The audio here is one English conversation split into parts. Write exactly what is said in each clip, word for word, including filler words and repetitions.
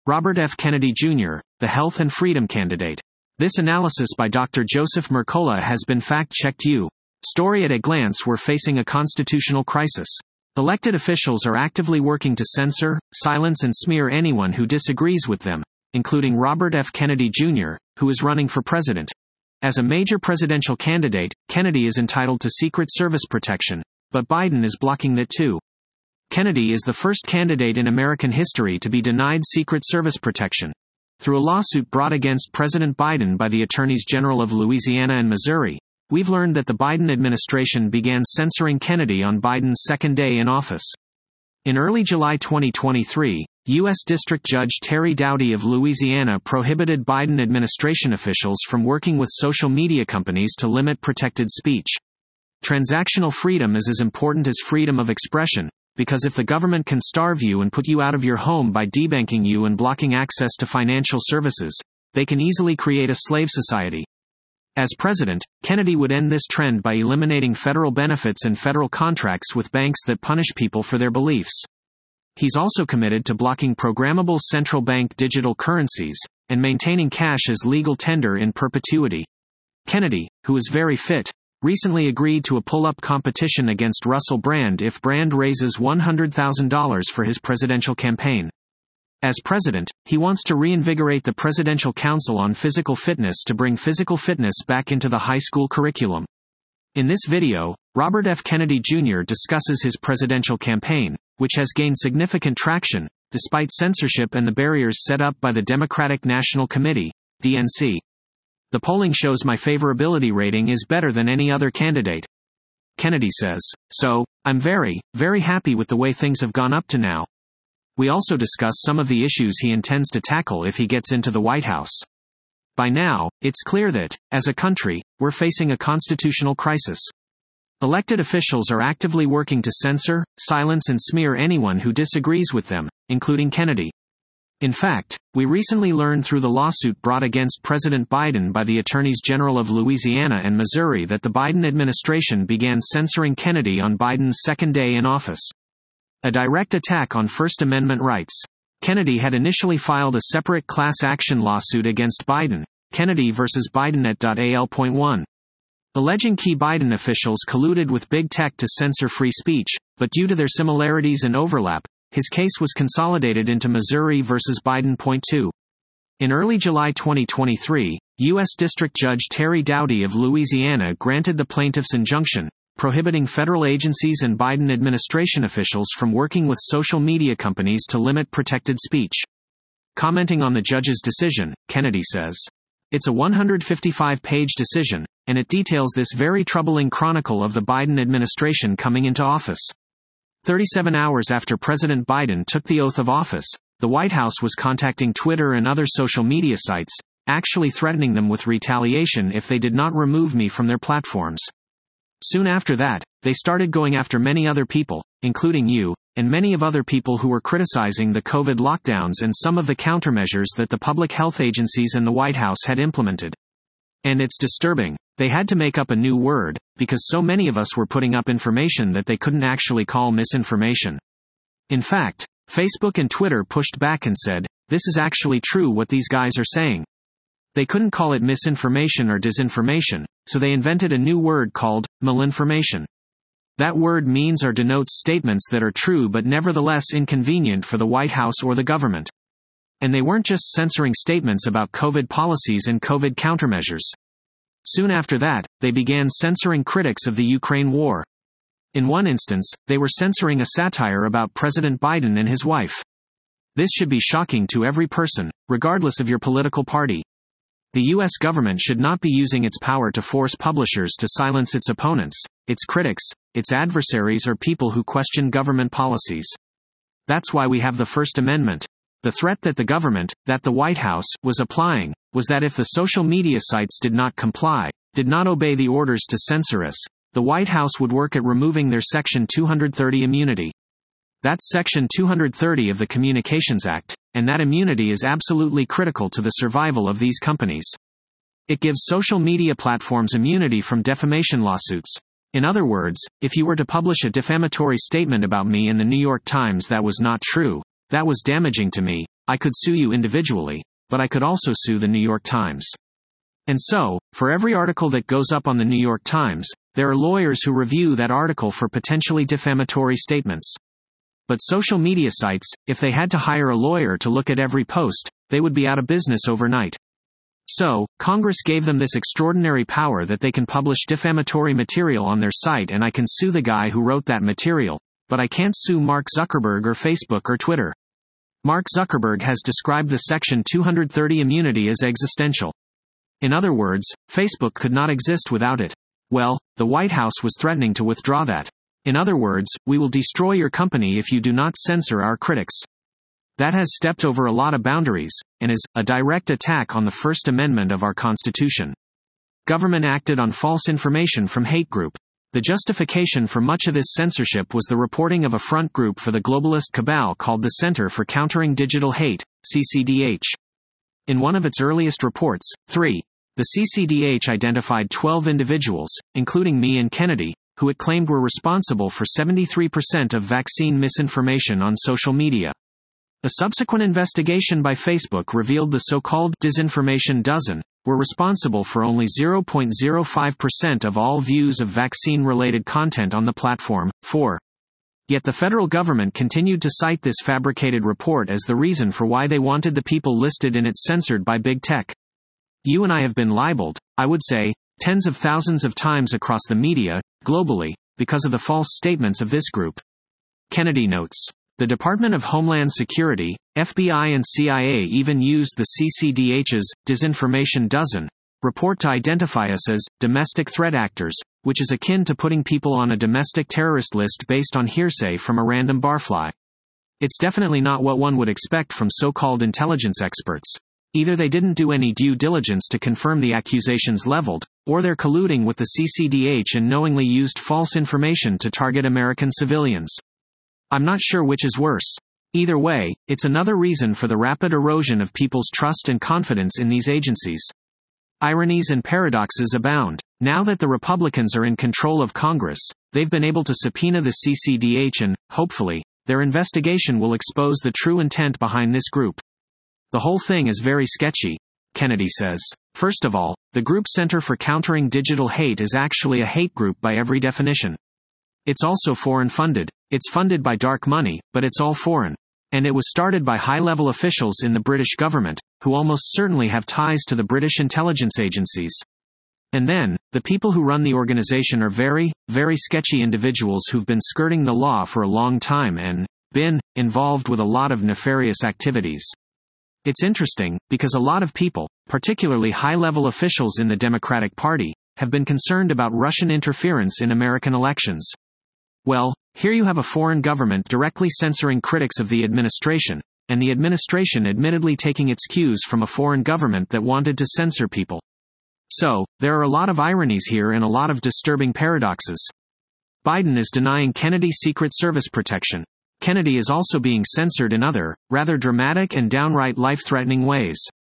Robert F. Kennedy Junior, the health and freedom candidate. This analysis by Doctor Joseph Mercola has been fact-checked. You. Story at a glance: we're facing a constitutional crisis. Elected officials are actively working to censor, silence and smear anyone who disagrees with them, including Robert F. Kennedy Junior, who is running for president. As a major presidential candidate, Kennedy is entitled to Secret Service protection, but Biden is blocking that too. Kennedy is the first candidate in American history to be denied Secret Service protection. Through a lawsuit brought against President Biden by the Attorneys General of Louisiana and Missouri, we've learned that the Biden administration began censoring Kennedy on Biden's second day in office. In early July twenty twenty-three, U S District Judge Terry Doughty of Louisiana prohibited Biden administration officials from working with social media companies to limit protected speech. Transactional freedom is as important as freedom of expression, because if the government can starve you and put you out of your home by debanking you and blocking access to financial services, they can easily create a slave society. As president, Kennedy would end this trend by eliminating federal benefits and federal contracts with banks that punish people for their beliefs. He's also committed to blocking programmable central bank digital currencies, and maintaining cash as legal tender in perpetuity. Kennedy, who is very fit, recently agreed to a pull-up competition against Russell Brand if Brand raises one hundred thousand dollars for his presidential campaign. As president, he wants to reinvigorate the Presidential Council on Physical Fitness to bring physical fitness back into the high school curriculum. In this video, Robert F. Kennedy Junior discusses his presidential campaign, which has gained significant traction, despite censorship and the barriers set up by the Democratic National Committee, D N C. The polling shows my favorability rating is better than any other candidate. Kennedy says, "So, I'm very, very happy with the way things have gone up to now." We also discuss some of the issues he intends to tackle if he gets into the White House. By now, it's clear that, as a country, we're facing a constitutional crisis. Elected officials are actively working to censor, silence and smear anyone who disagrees with them, including Kennedy. In fact, we recently learned through the lawsuit brought against President Biden by the Attorneys General of Louisiana and Missouri that the Biden administration began censoring Kennedy on Biden's second day in office. A direct attack on First Amendment rights. Kennedy had initially filed a separate class action lawsuit against Biden, Kennedy versus Biden at A L point one. Alleging key Biden officials colluded with big tech to censor free speech, but due to their similarities and overlap, his case was consolidated into Missouri versus Biden point two. In early July twenty twenty-three, U S District Judge Terry Doughty of Louisiana granted the plaintiff's injunction, prohibiting federal agencies and Biden administration officials from working with social media companies to limit protected speech. Commenting on the judge's decision, Kennedy says, "It's a one hundred fifty-five page decision, and it details this very troubling chronicle of the Biden administration coming into office." thirty-seven hours after President Biden took the oath of office, the White House was contacting Twitter and other social media sites, actually threatening them with retaliation if they did not remove me from their platforms. Soon after that, they started going after many other people, including you, and many of other people who were criticizing the COVID lockdowns and some of the countermeasures that the public health agencies and the White House had implemented. And it's disturbing. They had to make up a new word, because so many of us were putting up information that they couldn't actually call misinformation. In fact, Facebook and Twitter pushed back and said, "This is actually true what these guys are saying." They couldn't call it misinformation or disinformation, so they invented a new word called malinformation. That word means or denotes statements that are true but nevertheless inconvenient for the White House or the government. And they weren't just censoring statements about COVID policies and COVID countermeasures. Soon after that, they began censoring critics of the Ukraine war. In one instance, they were censoring a satire about President Biden and his wife. This should be shocking to every person, regardless of your political party. The U S government should not be using its power to force publishers to silence its opponents, its critics, its adversaries or people who question government policies. That's why we have the First Amendment. The threat that the government, that the White House, was applying, was that if the social media sites did not comply, did not obey the orders to censor us, the White House would work at removing their Section two thirty immunity. That's Section two thirty of the Communications Act, and that immunity is absolutely critical to the survival of these companies. It gives social media platforms immunity from defamation lawsuits. In other words, if you were to publish a defamatory statement about me in the New York Times that was not true, That was damaging to me. I could sue you individually, but I could also sue the New York Times. And so, for every article that goes up on the New York Times, there are lawyers who review that article for potentially defamatory statements. But social media sites, if they had to hire a lawyer to look at every post, they would be out of business overnight. So, Congress gave them this extraordinary power that they can publish defamatory material on their site, and I can sue the guy who wrote that material, but I can't sue Mark Zuckerberg or Facebook or Twitter. Mark Zuckerberg has described the Section two thirty immunity as existential. In other words, Facebook could not exist without it. Well, the White House was threatening to withdraw that. In other words, we will destroy your company if you do not censor our critics. That has stepped over a lot of boundaries, and is a direct attack on the First Amendment of our Constitution. Government acted on false information from hate group. The justification for much of this censorship was the reporting of a front group for the globalist cabal called the Center for Countering Digital Hate, C C D H. In one of its earliest reports, three, the C C D H identified twelve individuals, including me and Kennedy, who it claimed were responsible for seventy-three percent of vaccine misinformation on social media. A subsequent investigation by Facebook revealed the so-called disinformation dozen were responsible for only zero point zero five percent of all views of vaccine-related content on the platform. four. Yet the federal government continued to cite this fabricated report as the reason for why they wanted the people listed in it censored by big tech. You and I have been libeled, I would say, tens of thousands of times across the media, globally, because of the false statements of this group. Kennedy notes. The Department of Homeland Security, F B I and C I A even used the C C D H's Disinformation Dozen report to identify us as domestic threat actors, which is akin to putting people on a domestic terrorist list based on hearsay from a random barfly. It's definitely not what one would expect from so-called intelligence experts. Either they didn't do any due diligence to confirm the accusations leveled, or they're colluding with the C C D H and knowingly used false information to target American civilians. I'm not sure which is worse. Either way, it's another reason for the rapid erosion of people's trust and confidence in these agencies. Ironies and paradoxes abound. Now that the Republicans are in control of Congress, they've been able to subpoena the C C D H and, hopefully, their investigation will expose the true intent behind this group. The whole thing is very sketchy, Kennedy says. First of all, the group Center for Countering Digital Hate is actually a hate group by every definition. It's also foreign funded. It's funded by dark money, but it's all foreign. And it was started by high-level officials in the British government, who almost certainly have ties to the British intelligence agencies. And then, the people who run the organization are very, very sketchy individuals who've been skirting the law for a long time and been involved with a lot of nefarious activities. It's interesting, because a lot of people, particularly high-level officials in the Democratic Party, have been concerned about Russian interference in American elections. Well, here you have a foreign government directly censoring critics of the administration, and the administration admittedly taking its cues from a foreign government that wanted to censor people. So, there are a lot of ironies here and a lot of disturbing paradoxes. Biden is denying Kennedy Secret Service protection. Kennedy is also being censored in other, rather dramatic and downright life-threatening ways.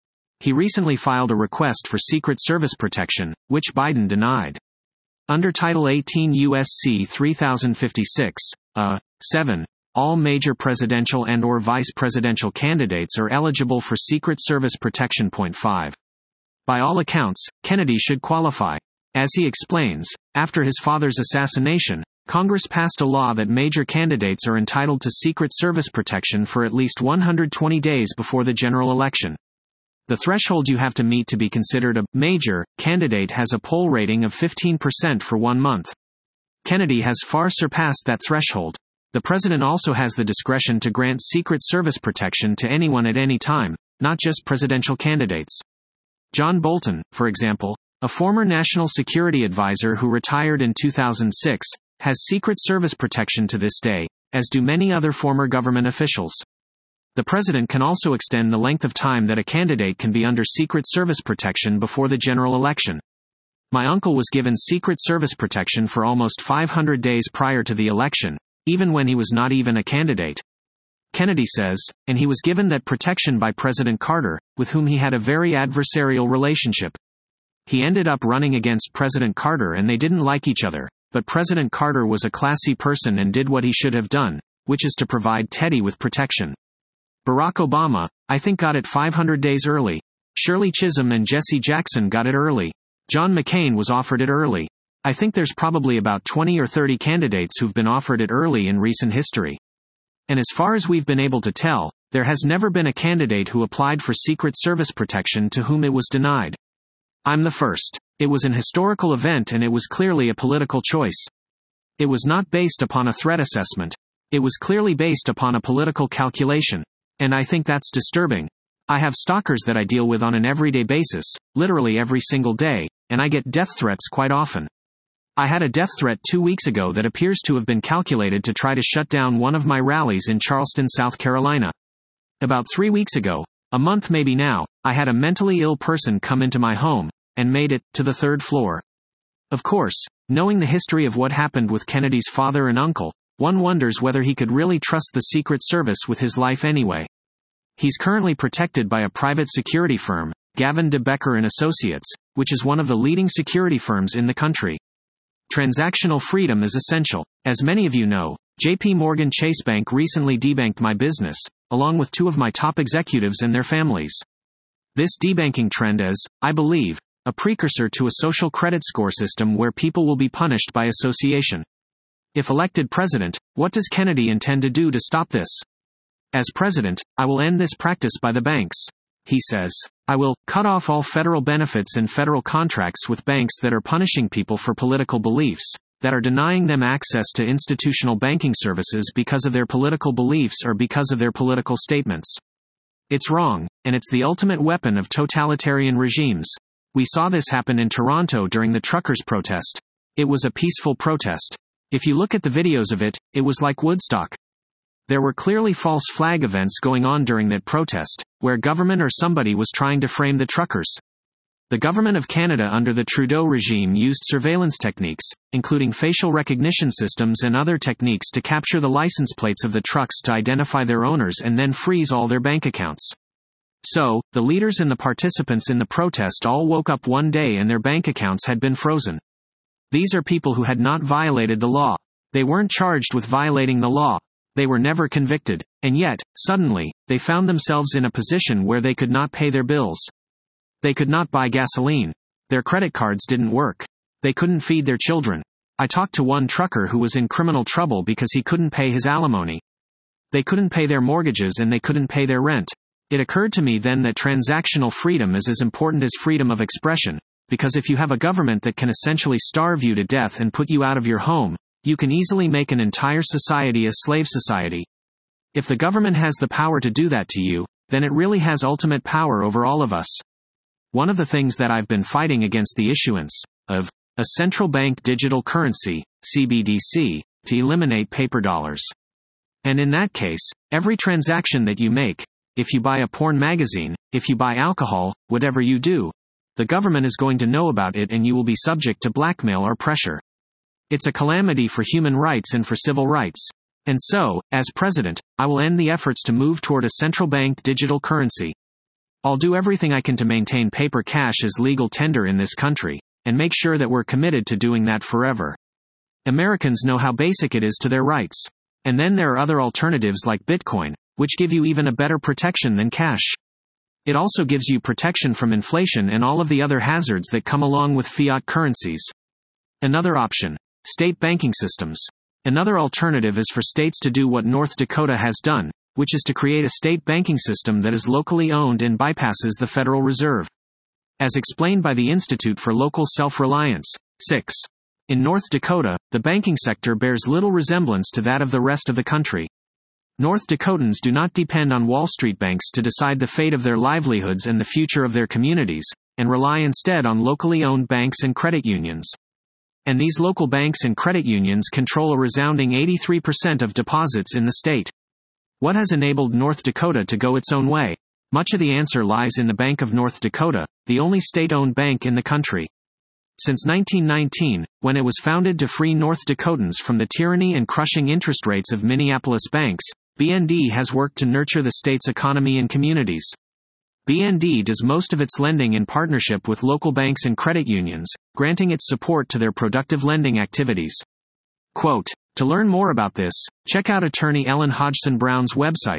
He recently filed a request for Secret Service protection, which Biden denied. Under Title eighteen U S C three thousand fifty-six, uh, seven, all major presidential and or vice presidential candidates are eligible for Secret Service protection. Point five. By all accounts, Kennedy should qualify. As he explains, after his father's assassination, Congress passed a law that major candidates are entitled to Secret Service protection for at least one hundred twenty days before the general election. The threshold you have to meet to be considered a major candidate has a poll rating of fifteen percent for one month. Kennedy has far surpassed that threshold. The president also has the discretion to grant Secret Service protection to anyone at any time, not just presidential candidates. John Bolton, for example, a former national security advisor who retired in two thousand six, has Secret Service protection to this day, as do many other former government officials. The president can also extend the length of time that a candidate can be under Secret Service protection before the general election. My uncle was given Secret Service protection for almost five hundred days prior to the election, even when he was not even a candidate. Kennedy says, and he was given that protection by President Carter, with whom he had a very adversarial relationship. He ended up running against President Carter and they didn't like each other, but President Carter was a classy person and did what he should have done, which is to provide Teddy with protection. Barack Obama, I think, got it five hundred days early. Shirley Chisholm and Jesse Jackson got it early. John McCain was offered it early. I think there's probably about twenty or thirty candidates who've been offered it early in recent history. And as far as we've been able to tell, there has never been a candidate who applied for Secret Service protection to whom it was denied. I'm the first. It was an historical event and it was clearly a political choice. It was not based upon a threat assessment. It was clearly based upon a political calculation. And I think that's disturbing. I have stalkers that I deal with on an everyday basis, literally every single day, and I get death threats quite often. I had a death threat two weeks ago that appears to have been calculated to try to shut down one of my rallies in Charleston, South Carolina. About three weeks ago, a month maybe now, I had a mentally ill person come into my home, and made it to the third floor. Of course, knowing the history of what happened with Kennedy's father and uncle, one wonders whether he could really trust the Secret Service with his life anyway. He's currently protected by a private security firm, Gavin de Becker and Associates, which is one of the leading security firms in the country. Transactional freedom is essential. As many of you know, J P Morgan Chase Bank recently debanked my business, along with two of my top executives and their families. This debanking trend is, I believe, a precursor to a social credit score system where people will be punished by association. If elected president, what does Kennedy intend to do to stop this? As president, I will end this practice by the banks. He says, I will cut off all federal benefits and federal contracts with banks that are punishing people for political beliefs, that are denying them access to institutional banking services because of their political beliefs or because of their political statements. It's wrong, and it's the ultimate weapon of totalitarian regimes. We saw this happen in Toronto during the truckers' protest. It was a peaceful protest. If you look at the videos of it, it was like Woodstock. There were clearly false flag events going on during that protest, where government or somebody was trying to frame the truckers. The government of Canada under the Trudeau regime used surveillance techniques, including facial recognition systems and other techniques to capture the license plates of the trucks to identify their owners and then freeze all their bank accounts. So, the leaders and the participants in the protest all woke up one day and their bank accounts had been frozen. These are people who had not violated the law. They weren't charged with violating the law. They were never convicted, and yet, suddenly, they found themselves in a position where they could not pay their bills. They could not buy gasoline. Their credit cards didn't work. They couldn't feed their children. I talked to one trucker who was in criminal trouble because he couldn't pay his alimony. They couldn't pay their mortgages and they couldn't pay their rent. It occurred to me then that transactional freedom is as important as freedom of expression, because if you have a government that can essentially starve you to death and put you out of your home, you can easily make an entire society a slave society. If the government has the power to do that to you, then it really has ultimate power over all of us. One of the things that I've been fighting against the issuance of a central bank digital currency, C B D C, to eliminate paper dollars. And in that case, every transaction that you make, if you buy a porn magazine, if you buy alcohol, whatever you do, the government is going to know about it and you will be subject to blackmail or pressure. It's a calamity for human rights and for civil rights. And so, as president, I will end the efforts to move toward a central bank digital currency. I'll do everything I can to maintain paper cash as legal tender in this country, and make sure that we're committed to doing that forever. Americans know how basic it is to their rights. And then there are other alternatives like Bitcoin, which give you even a better protection than cash. It also gives you protection from inflation and all of the other hazards that come along with fiat currencies. Another option. State banking systems. Another alternative is for states to do what North Dakota has done, which is to create a state banking system that is locally owned and bypasses the Federal Reserve. As explained by the Institute for Local Self-Reliance, six. In North Dakota, the banking sector bears little resemblance to that of the rest of the country. North Dakotans do not depend on Wall Street banks to decide the fate of their livelihoods and the future of their communities, and rely instead on locally owned banks and credit unions. And these local banks and credit unions control a resounding eighty-three percent of deposits in the state. What has enabled North Dakota to go its own way? Much of the answer lies in the Bank of North Dakota, the only state-owned bank in the country. Since nineteen nineteen, when it was founded to free North Dakotans from the tyranny and crushing interest rates of Minneapolis banks, B N D has worked to nurture the state's economy and communities. B N D does most of its lending in partnership with local banks and credit unions, granting its support to their productive lending activities. Quote, to learn more about this, check out attorney Ellen Hodgson Brown's websites,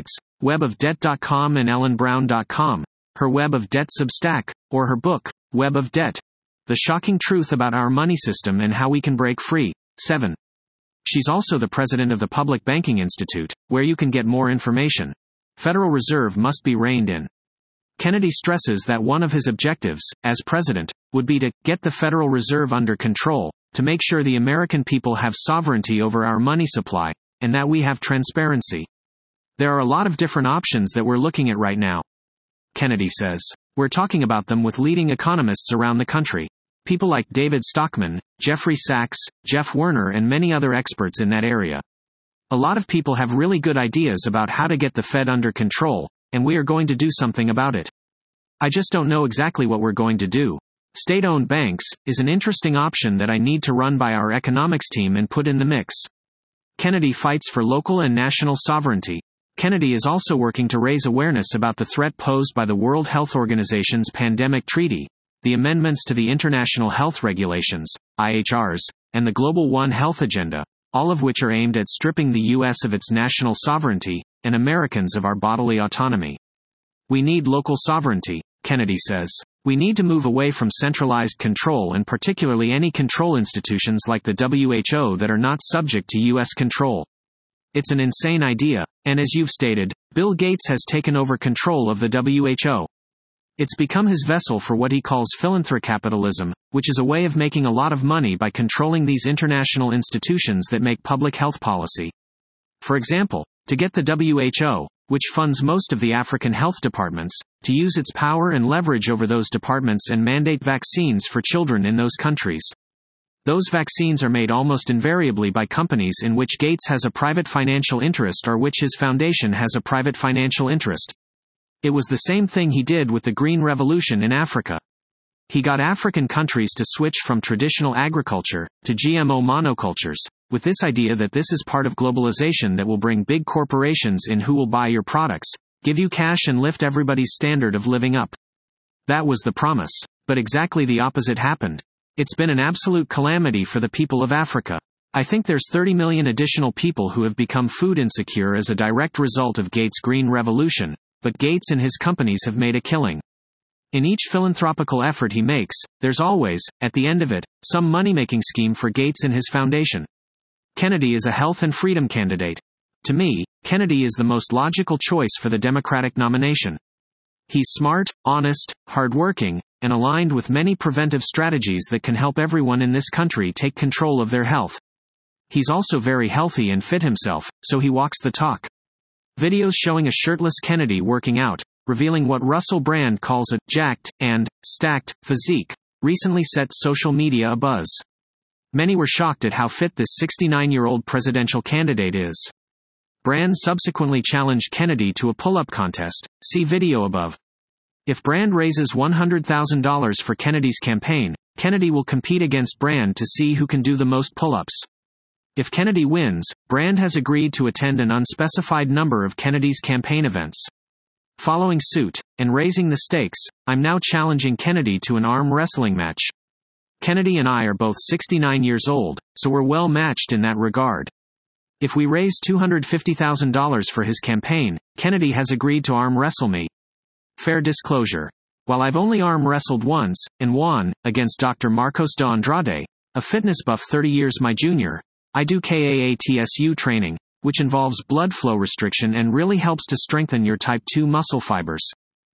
web of debt dot com and ellen brown dot com, her Web of Debt Substack, or her book, Web of Debt: The Shocking Truth About Our Money System and How We Can Break Free. seven. She's also the president of the Public Banking Institute, where you can get more information. Federal Reserve must be reined in. Kennedy stresses that one of his objectives, as president, would be to get the Federal Reserve under control, to make sure the American people have sovereignty over our money supply, and that we have transparency. There are a lot of different options that we're looking at right now. Kennedy says, we're talking about them with leading economists around the country. People like David Stockman, Jeffrey Sachs, Jeff Werner, and many other experts in that area. A lot of people have really good ideas about how to get the Fed under control, and we are going to do something about it. I just don't know exactly what we're going to do. State-owned banks is an interesting option that I need to run by our economics team and put in the mix. Kennedy fights for local and national sovereignty. Kennedy is also working to raise awareness about the threat posed by the World Health Organization's Pandemic Treaty, the amendments to the International Health Regulations, I H Rs, and the Global One Health Agenda, all of which are aimed at stripping the U S of its national sovereignty, and Americans of our bodily autonomy. We need local sovereignty, Kennedy says. We need to move away from centralized control, and particularly any control institutions like the W H O that are not subject to U S control. It's an insane idea, and as you've stated, Bill Gates has taken over control of the W H O. It's become his vessel for what he calls philanthrocapitalism, which is a way of making a lot of money by controlling these international institutions that make public health policy. For example, to get the W H O, which funds most of the African health departments, to use its power and leverage over those departments and mandate vaccines for children in those countries. Those vaccines are made almost invariably by companies in which Gates has a private financial interest or which his foundation has a private financial interest. It was the same thing he did with the Green Revolution in Africa. He got African countries to switch from traditional agriculture to G M O monocultures, with this idea that this is part of globalization that will bring big corporations in who will buy your products, give you cash, and lift everybody's standard of living up. That was the promise. But exactly the opposite happened. It's been an absolute calamity for the people of Africa. I think there's thirty million additional people who have become food insecure as a direct result of Gates' Green Revolution, but Gates and his companies have made a killing. In each philanthropical effort he makes, there's always, at the end of it, some money-making scheme for Gates and his foundation. Kennedy is a health and freedom candidate. To me, Kennedy is the most logical choice for the Democratic nomination. He's smart, honest, hardworking, and aligned with many preventive strategies that can help everyone in this country take control of their health. He's also very healthy and fit himself, so he walks the talk. Videos showing a shirtless Kennedy working out, revealing what Russell Brand calls a jacked and stacked physique, recently set social media abuzz. Many were shocked at how fit this sixty-nine-year-old presidential candidate is. Brand subsequently challenged Kennedy to a pull-up contest. See video above. If Brand raises one hundred thousand dollars for Kennedy's campaign, Kennedy will compete against Brand to see who can do the most pull-ups. If Kennedy wins, Brand has agreed to attend an unspecified number of Kennedy's campaign events. Following suit, and raising the stakes, I'm now challenging Kennedy to an arm wrestling match. Kennedy and I are both sixty-nine years old, so we're well matched in that regard. If we raise two hundred fifty thousand dollars for his campaign, Kennedy has agreed to arm wrestle me. Fair disclosure. While I've only arm wrestled once, and won, against Doctor Marcos de Andrade, a fitness buff thirty years my junior, I do K A A T S U training, which involves blood flow restriction and really helps to strengthen your type two muscle fibers.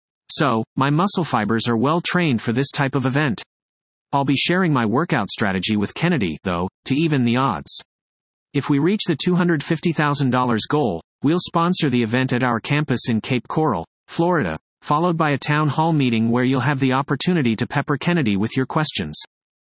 So, my muscle fibers are well trained for this type of event. I'll be sharing my workout strategy with Kennedy, though, to even the odds. If we reach the two hundred fifty thousand dollars goal, we'll sponsor the event at our campus in Cape Coral, Florida, followed by a town hall meeting where you'll have the opportunity to pepper Kennedy with your questions.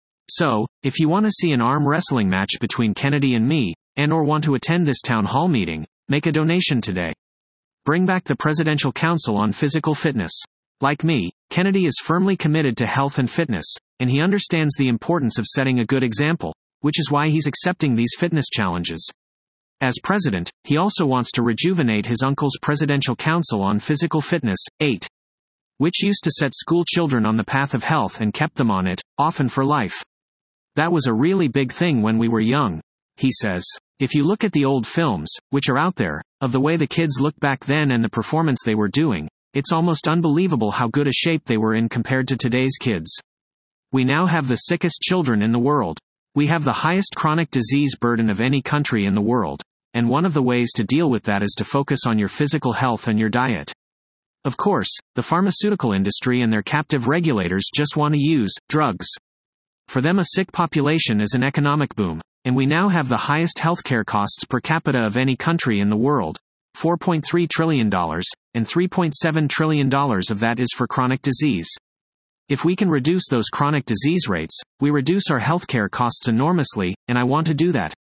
So, if you want to see an arm wrestling match between Kennedy and me, and or want to attend this town hall meeting, make a donation today. Bring back the Presidential Council on Physical Fitness. Like me, Kennedy is firmly committed to health and fitness, and he understands the importance of setting a good example, which is why he's accepting these fitness challenges. As president, he also wants to rejuvenate his uncle's Presidential Council on Physical Fitness, eight, which used to set school children on the path of health and kept them on it, often for life. That was a really big thing when we were young, he says. If you look at the old films, which are out there, of the way the kids looked back then and the performance they were doing, it's almost unbelievable how good a shape they were in compared to today's kids. We now have the sickest children in the world. We have the highest chronic disease burden of any country in the world, and one of the ways to deal with that is to focus on your physical health and your diet. Of course, the pharmaceutical industry and their captive regulators just want to use drugs. For them, a sick population is an economic boom, and we now have the highest healthcare costs per capita of any country in the world, four point three trillion dollars, and three point seven trillion dollars of that is for chronic disease. If we can reduce those chronic disease rates, we reduce our healthcare costs enormously, and I want to do that.